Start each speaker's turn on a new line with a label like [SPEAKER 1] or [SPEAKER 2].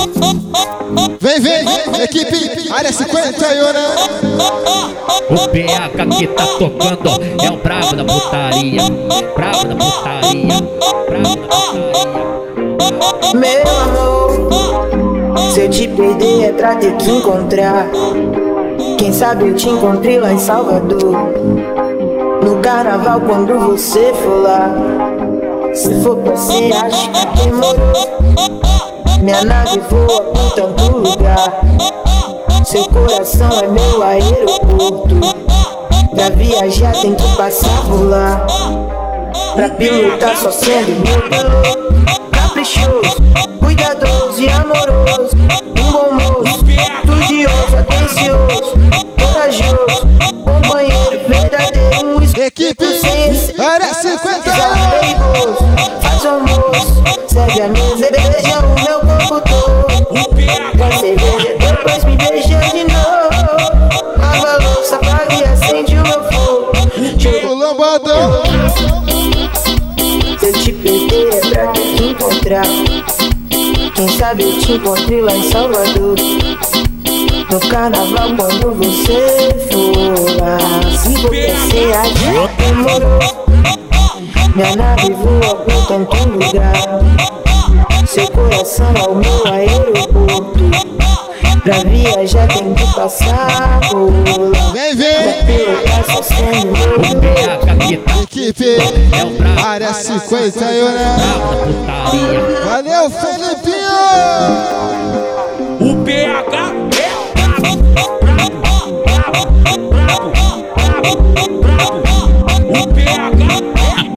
[SPEAKER 1] Vem, equipe, área 51, né?
[SPEAKER 2] O PH que tá tocando é o brabo da putaria. Brabo da putaria. Brabo da putaria.
[SPEAKER 3] Meu amor, se eu te perder é pra ter que encontrar. Quem sabe eu te encontrei lá em Salvador, no carnaval quando você for lá. Se for pra você, acho que demorou. Minha nave voa por tanto lugar. Seu coração é meu aeroporto. Pra viajar tem que passar por lá. Pra pilotar só sendo meu piloto. Caprichoso, cuidadoso e amoroso. Um bom moço, estudioso, atencioso, corajoso, companheiro verdadeiro.
[SPEAKER 1] Equipe, área 51.
[SPEAKER 3] Faz almoço, serve a mesa, beija o meu corpo todo. Quer cerveja, depois me beija de novo. Lava a louça, apaga e acende o meu fogo.
[SPEAKER 1] O lambadão.
[SPEAKER 3] Se eu te perder é pra ter que encontrar. Quem sabe eu te encontrei lá em Salvador, no carnaval quando você for lá. Se for pra você, acha que demorou. Minha nave voa por tanto lugar. Seu coração é o meu aeroporto. Pra viajar tem que passar por lá.
[SPEAKER 2] O PH que tá
[SPEAKER 1] Equipe,
[SPEAKER 2] é o brabo
[SPEAKER 1] área 51, né?
[SPEAKER 2] da putaria.
[SPEAKER 1] Valeu, Felipinho!
[SPEAKER 4] O PH